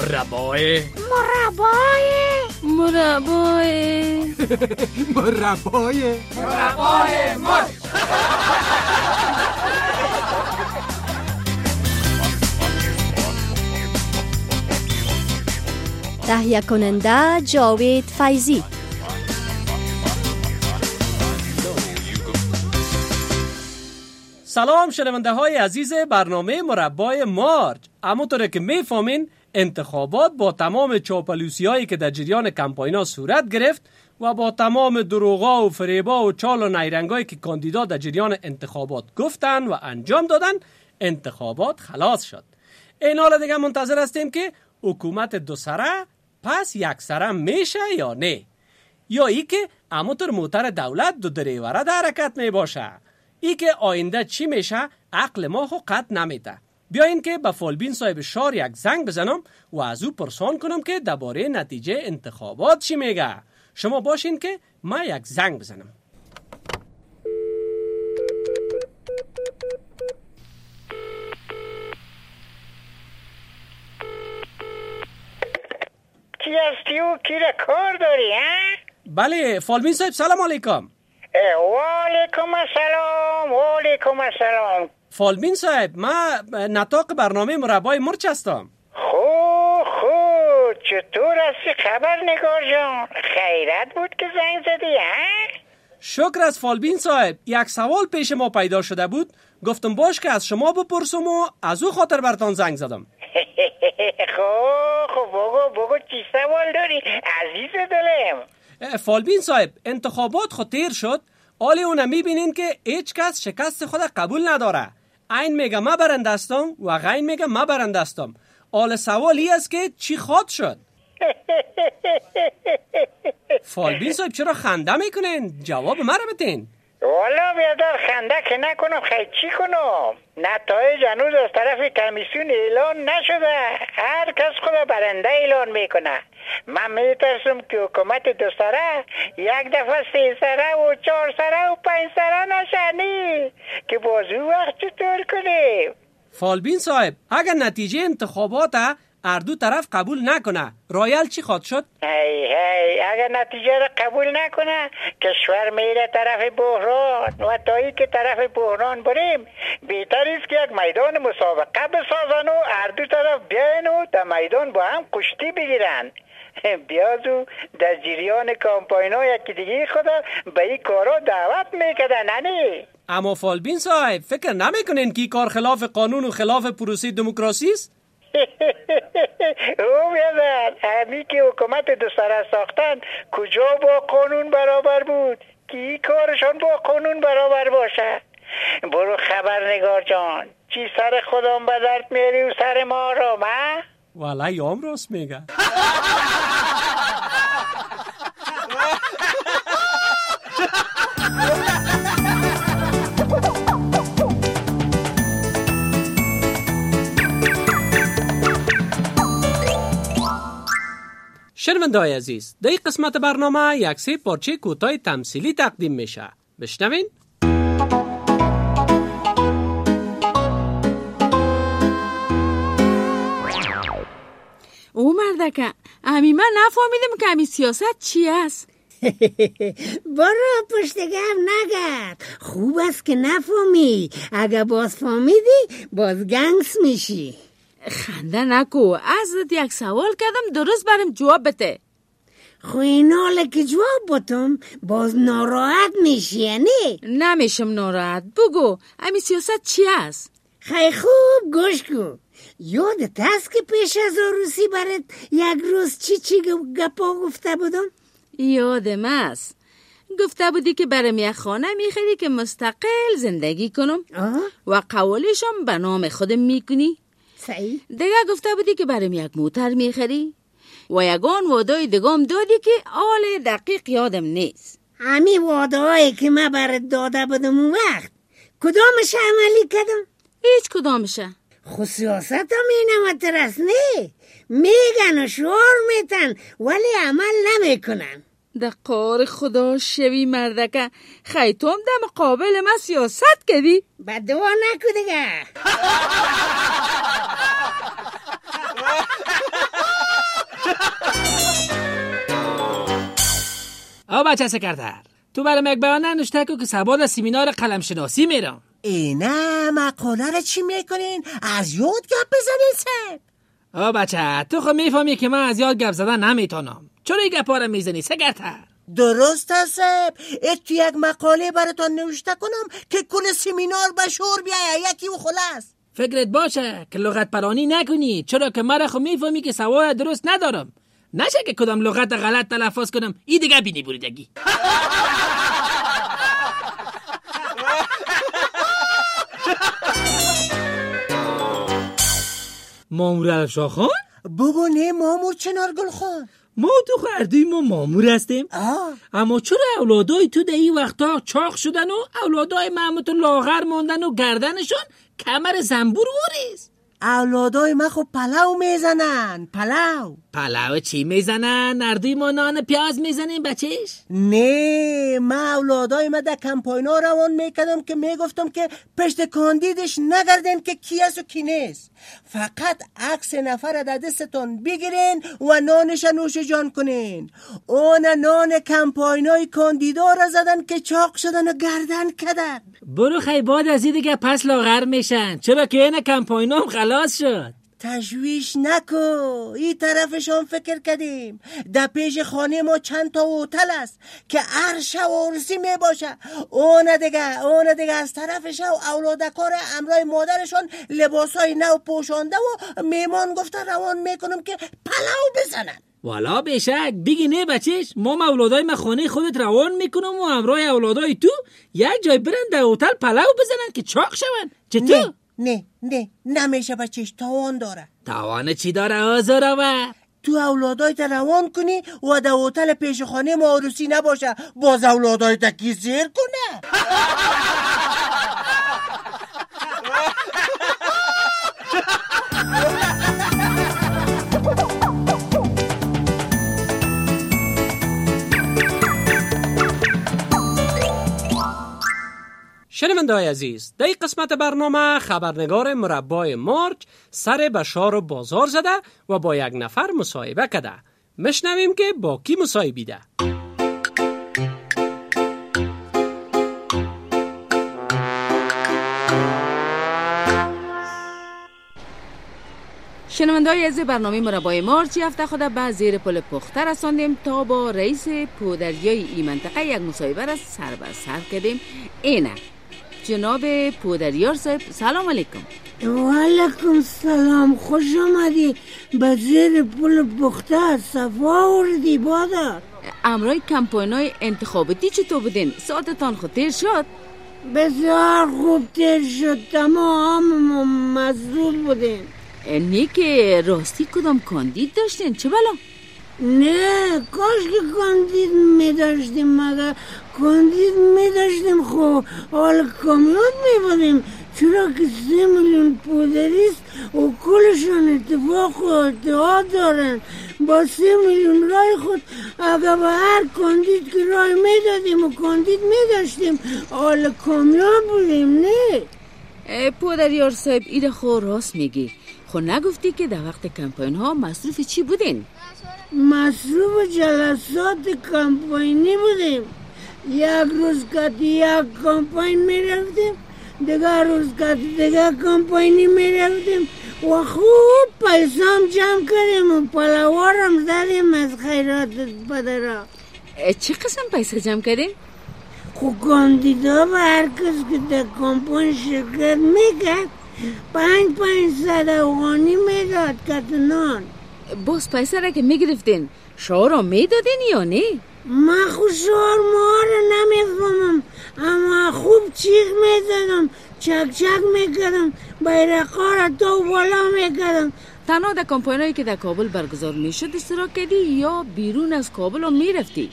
مربای مر. تهیه کننده جاوید فیضی. سلام شنونده های عزیز برنامه مربای مارج. همونطور که میفهمین انتخابات با تمام چاپلوسی هایی که در جریان کمپاین ها صورت گرفت و با تمام دروغا و فریبا و چال و نیرنگایی که کاندیدا در جریان انتخابات گفتن و انجام دادن، انتخابات خلاص شد. این حال دیگه منتظر هستیم که حکومت دو سره پس یک سره میشه یا نه، یا ای که همونطور موتر دولت دو دریوره در حرکت می باشه. ای که آینده چی میشه عقل ما خو قط نمیده. بیاین که به فالبین صاحب شار یک زنگ بزنم و از او پرسان کنم که درباره نتیجه انتخابات چی میگه. شما باشین که ما یک زنگ بزنم. کی هستی و کی را کار داری ها؟ بله فالبین صاحب سلام علیکم. و علیکم السلام. فالبین صاحب ما نطاق برنامه مربای مرچ هستم. خوب چطور هستی خبر نگار جان؟ خیرت بود که زنگ زدی ها؟ شکر از فالبین صاحب. یک سوال پیش ما پیدا شده بود، گفتم باش که از شما بپرسم و از او خاطر برتان زنگ زدم. خب بگو چی سوال داری عزیز دلم؟ فالبین صاحب انتخابات خود تیر شد، حالی اونه میبینین که هیچ کس شکست خود قبول نداره. این میگه ما برنده هستم و غین میگه ما برنده هستم. حال سوال ای است که چی خواد شد؟ فالبین صاحب چرا خنده میکنین؟ جواب ما رو بتین. والا بیادر خنده که نکنم خیلی چی کنم؟ نتایج هنوز از طرف کمیسیون اعلان نشده. هر کس خود برنده اعلان میکنه. من میترسم که حکومت دو سره یک دفعه 3 سره و 4 سره و 5 سره نشنی که بازو وقت چطور کنیم؟ فالبین صاحب اگر نتیجه انتخابات هر دو طرف قبول نکنه رایل چی خواد شد؟ اگر نتیجه را قبول نکنه کشور میره طرف بحران و تایی که طرف بحران بریم بهتر است که یک میدان مسابقه بسازن و هر دو طرف بیاین و در میدان با هم کشتی بگیرن. بیازو در جریان کامپاین ها یکی دیگه خدا به این کارا دعوت میکردن ننی؟ اما فالبین صاحب فکر نمیکنین که کار خلاف قانون و خلاف پروسه دموکراسی است؟ او بیادر همی که حکومت دو سره ساختن کجا با قانون برابر بود که این کارشان با قانون برابر باشه؟ برو خبرنگار جان چی سر خودم به درد میاری و سر ما را ما؟ والا یام راست میگه. شنونده‌های عزیز در این قسمت برنامه یک 3 پارچه کوتاه تمثیلی تقدیم میشه. بشنوین. او مردکه امی من نفهمیدم که امی سیاست چی است. برو پشت گم نگرد، خوب است که نفهمی، اگر باز فهمیدی باز گنگس میشی. خنده نکو، ازت یک سوال کردم درست برم جواب بده. خو این حاله که جواب بتم باز ناراحت میشی یعنی؟ نمیشم ناراحت، بگو امی سیاست چی است؟ خیلی خوب گوش کن. یادت هست که پیش از عروسی برات یک روز چی گپا گفته بودم؟ یادم است. گفته بودی که برم یک خانه میخری که مستقل زندگی کنم و قوالشم به نام خودم میکنی. صحیح. دیگه گفته بودی که برم یک موتر میخری و یگان وعده دیگم دادی که حال دقیق یادم نیست. همین وعده هایی که من برات داده بودم اون وقت کدامش عملی کردم؟ هیچ کدامشه. خصوصیت هم اینم اترس نه، میگن و شعار میتن ولی عمل نمیکنن. در قار خدا شوی مردکه، خیتم در مقابل ما سیاست کردی؟ بدوا نکو دیگه. بچه سکرتر، تو برای مک بیانه نوشته که سباد سیمینار قلم شناسی میرم. نه مقاله رو چی میکنین؟ از یاد گپ بزنین سب. بچه تو خود میفهمی که من از یاد گپ زدن نمیتونم. چرا این گپا رو میزنی سکرتر؟ درست است سب. تو یک مقاله براتون نوشته کنم که کل سیمینار به شور بیایه یکی و خلاص. فکرت باشه که لغت پرانی نکنی، چرا که من خود میفهمی که سواد درست ندارم. نشه که کدام لغت غلط تلفظ کنم این دیگه بینی بریدگی. مامور الفشار خان؟ بگو نه مامور چنارگل خان. ما تو خردوی ما مامور هستیم. اما چرا اولادای تو در این وقتا چاق شدن و اولادای محمود لاغر ماندن و گردنشون کمر زنبور واریز؟ اولادای ما خب پلاو میزنن. پلاو چی میزنن؟ نردوی ما نان پیاز میزنیم بچهش؟ نه ما اولادای ما در کمپاینا روان میکردم که میگفتم که پشت کاندیدش نگردین که کی است و کی نیست. فقط عکس نفر در دستتون بگیرین و نانش نوش جان کنین. اون نان کمپاینای کاندیدا را زدن که چاق شدن و گردن کردن. برو خیلی بعد از این دیگه پس لاغر میشن، چرا که این کمپاینام خلاص شد. تشویش نکو، این طرفشان فکر کردیم. در پیش خانه ما چند تا هتل است که عرش و عرسی می باشه. اون دیگه از طرفش اولادکار امرای مادرشان لباسای نو پوشانده و میمان گفته روان میکنم که پلاو بزنن. والا بشک بگی نه بچهش، ما اولادای ما خانه خودت روان میکنم و امرای اولادای تو یک جای برن در هتل پلاو بزنن که چاق شون. چطور؟ نه نمیشه بچهش، تاوان داره. تاوان چی داره آزارآور؟ تو اولادایت روان کنی و در هتل پیش خانه ما عروسی نباشه، باز اولادایت کی زیر کنه. شنونده‌های عزیز، در این قسمت برنامه خبرنگار مربای مارج سر به شار و بازار زده و با یک نفر مصاحبه کرده. مشنویم که با کی مصاحبیده. شنونده‌های عزیز، برنامه مربای مارچ هفته خود به زیر پل پخته رساندیم تا با رئیس پودریای این منطقه یک مصاحبه را سر به سر کردیم. اینه جناب پودریار صاحب، سلام علیکم. و علیکم سلام، خوش آمدی به زیر پل پخته. صفا آوردی بادر. امرای کمپاینای انتخاباتی چطور بودین؟ ساعتتان خود تیر شد؟ بسیار خوب تیر شد، تمام مضبوط بودین. نی که راستی کدام کاندید داشتین؟ چه بلا؟ نه کاش که کاندید می داشتیم، مگر کاندید می داشتیم خب حال کامیون می بودیم، چرا که 3 میلیون پودریست و کلشان اتفاق و اتحاد دارن. با 3 میلیون رای خود اگر به هر کاندید که رای می دادیم و کاندید می داشتیم حال کامیون بودیم. نه پودریار صاحب ایده خود راست میگی. خود نگفتی که در وقت کمپاین ها مصروف چی بودین؟ مصروف جلسات کمپاینی بودیم. یک روز که یک کمپاین می رفتیم، دیگر روز که دیگر کمپاینی می رفتیم و خوب پیسام جمع کردیم و پلاوارم زدیم از خیرات پدرها. چه قسم پیسه جمع کردیم؟ خب کاندیدا به هر کس که در کمپاین شرکت میکرد 500 افغانی میداد کتنان. باز پیسه را که میگرفتین شعار را میدادین یا نه؟ من خود شعار ما را نمیفهمم، اما خوب چیخ میزدم، چک میکردم، بیرقا را تو بالا میکردم. تنها در کمپاینایی که در کابل برگزار میشد اشتراک کردی یا بیرون از کابل هم میرفتی؟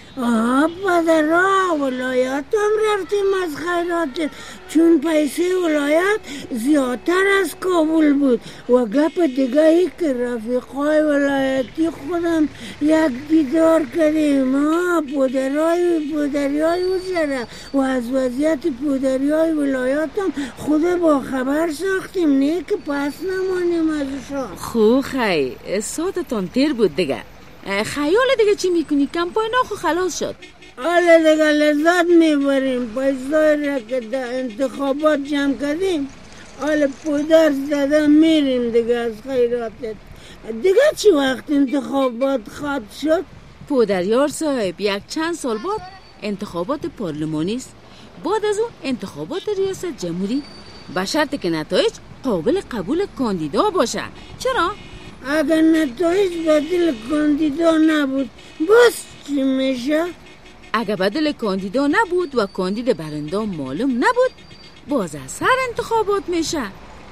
پدرها ولایت هم رفتیم از خیرات، چون پیسه ولایت زیادتر از کابل بود. و گپ دیگه ای که رفیقای ولایتی خودم یک دیدار کردیم. پودریای وزره و از وضعیت پودریای ولایت هم خود با خبر ساختیم، نه که پس نمانیم ازشان. خو خی ساعتتان تیر بود دیگه. خیال دیگه چی میکنی؟ کمپاین خو خلاص شد. حالا دیگه لذت میبریم. پیسایی را که در انتخابات جمع کردیم حالا پودر زده میریم دیگه از خیراتت. دیگه چی وقت انتخابات خواهد شد؟ پودریار صاحب، یک چند سال بعد انتخابات پارلمانی است. بعد از اون انتخابات ریاست جمهوری، به شرط که نتایج قابل قبول کاندیدا باشه. چرا؟ اگر نتایج بدل کاندیدا نبود باز چی میشه؟ اگر بدل کاندیدا نبود و کاندید برنده معلوم نبود، باز از سر انتخابات میشه.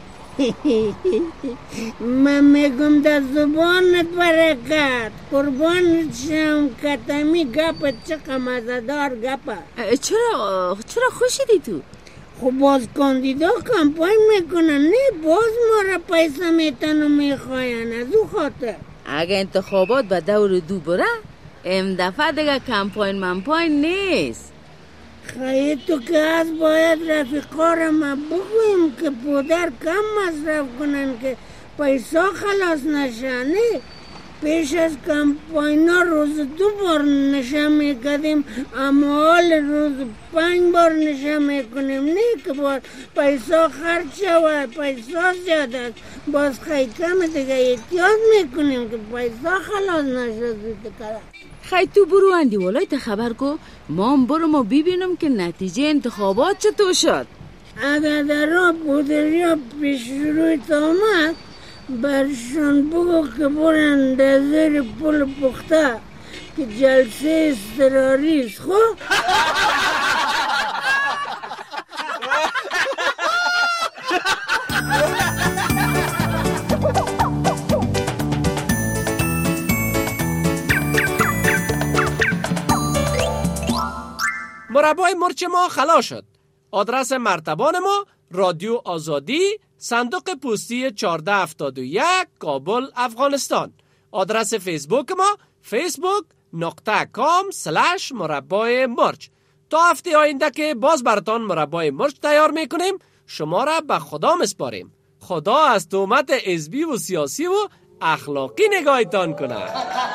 من میگم در زبانت برکت، قربانت شم. کتمی گپ چقدر مزدار گپه. چرا خوشیدی تو؟ خب باز کاندیدا کمپاین میکنن، نه باز ما را پیسه میتن و میخواین. از او خاطر اگه انتخابات به دور دو بره، ام دفعه دیگه کمپاین نیست. خیلی تو که از باید رفیقا را ما بگویم که پودر کم مصرف کنن که پیسه خلاص نشانه. پیش از کمپاینا روز 2 بار نشه میکردیم، اما حال روز 5 بار نشه میکنیم. نه که باید پیسه خرچ شود، پیسه زیاده است. باز خیلی کم دیگه احتیاط میکنیم که پیسه خلاص نشه زود کرد. خیلی تو برو اندیوالای تا خبر کو، ما ببینم که نتیجه انتخابات چطور شد. اگر در راه پودریا پیش روی آمد، برشون بگو که برن در زیر پل پخته که جلسه اضطراری است. خب مربای مرچ ما خلاص شد. آدرس مرتبان ما رادیو آزادی، صندوق پستی 1471 کابل افغانستان. آدرس فیسبوک ما facebook.com/مربای مرچ. تا هفته آینده که باز براتان مربای مرچ تیار میکنیم، شما را به خدا مسپاریم. خدا از تهمت حزبی و سیاسی و اخلاقی نگاهتان کنه.